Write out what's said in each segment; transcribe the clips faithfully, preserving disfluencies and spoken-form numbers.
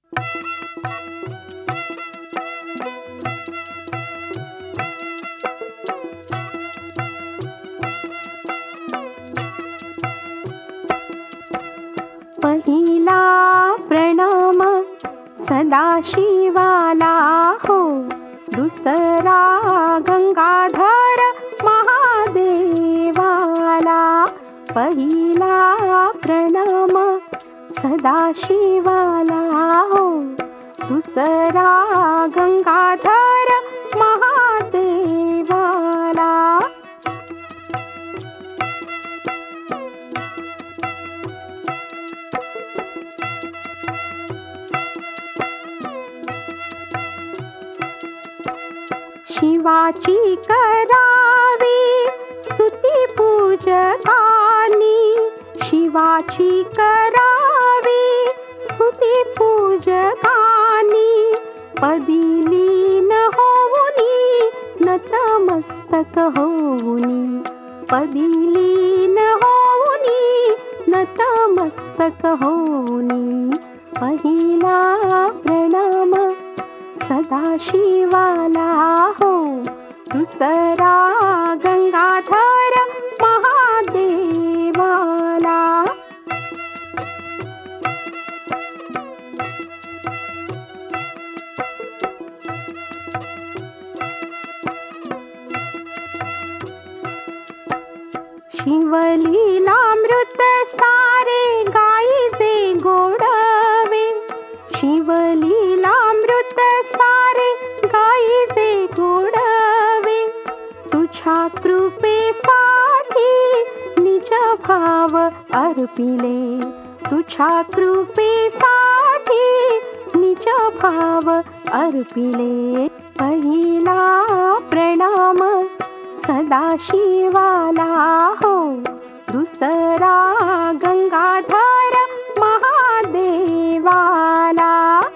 पहिला प्रणाम सदाशिवाला हो, दुसरा गंगाधर महादेवाला. पहिला प्रणाम सदाशिवाला हो, दुसरा गंगाधर महादेवाला. शिवाची करावी स्तुती पूजकानी, शिवाची करावी स्तुती पूजकानी. पदी लीन होऊनी नतमस्तक होऊनी, पदी लीन होऊनी नतमस्तक होऊनी. पहिला प्रणाम सदाशिवाला हो, दुसरा गंगाधर महादेवाला. शिवलीलामृत सारे गाईचे गोडवे, शिवलीलामृत सारे गाईचे गोडवे. तुझ्या कृपेसाठी निज भाव अर्पिले, तुझ्या कृपेसाठी निज भाव अर्पिले. पहिला प्रणाम सदाशिवाला हो, दुसरा गंगाधर महादेवाला.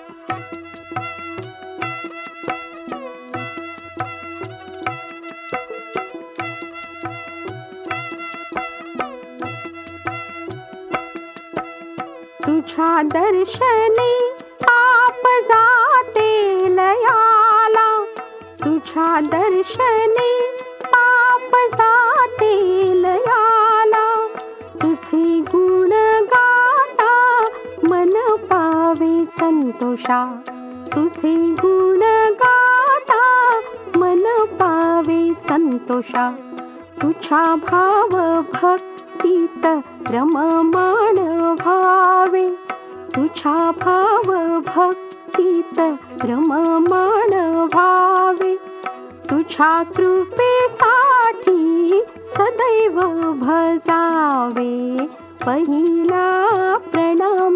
तुझ्या दर्शनी पाप जाते लयाला, तुझ्या दर्शनी पाप जाते लयाला. तुझे गुण गाता मन पावे संतोषा, तुझे गुण गाता मन पावे संतोषा. तुझ्या भाव भक्तीत रममाण भावे, तुझ्या भाव भक्तीत रममाण भावे. तुझ्या कृपेसाठी सदैव भजावे. पहिला प्रणाम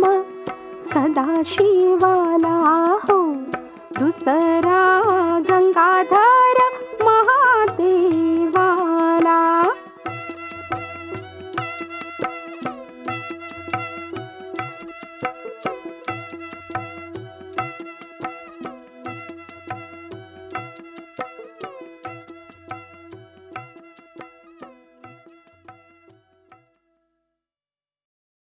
सदाशिवाला हो, दुसरा गंगाधर